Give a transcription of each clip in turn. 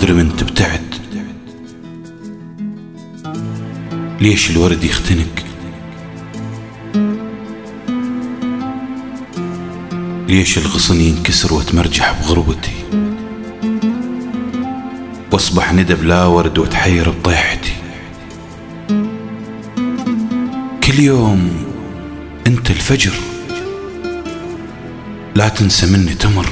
أدري من تبتعد، ليش الورد يختنق، ليش الغصن ينكسر وتمرجح بغربتي، واصبح ندى بلا ورد وتحير بطيحتي. كل يوم انت الفجر، لا تنسى مني تمر،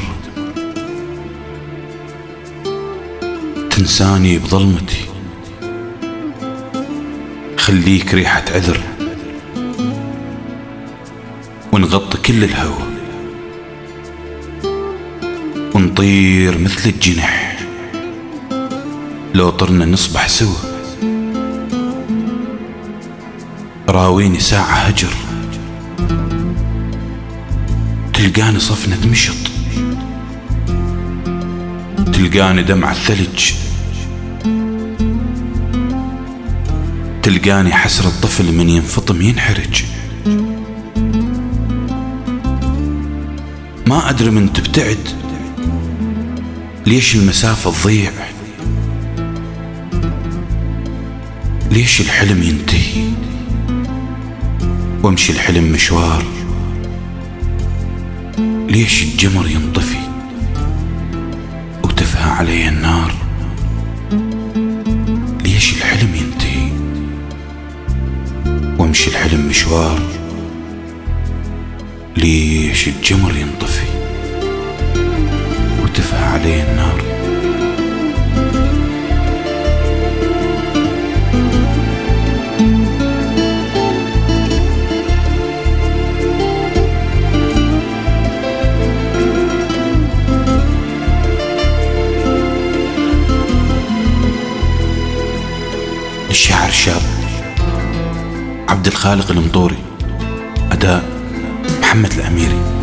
تنساني بظلمتي، خليك ريحة عذر ونغطي كل الهوى، ونطير مثل الجنح، لو طرنا نصبح سوا. راويني ساعة هجر، تلقاني صفنة مشط، تلقاني دمع الثلج، تلقاني حسر الطفل من ينفطم ينحرج. ما أدري من تبتعد، ليش المسافة تضيع، ليش الحلم ينتهي وامشي الحلم مشوار، ليش الجمر ينطفي وتفهى علي النار، ليش الحلم ينتهي وامشي الحلم مشوار، ليش الجمر ينطفي وتفهى علي النار. الشاعر الشاب عبد الخالق المطوري، أداء محمد الأميري.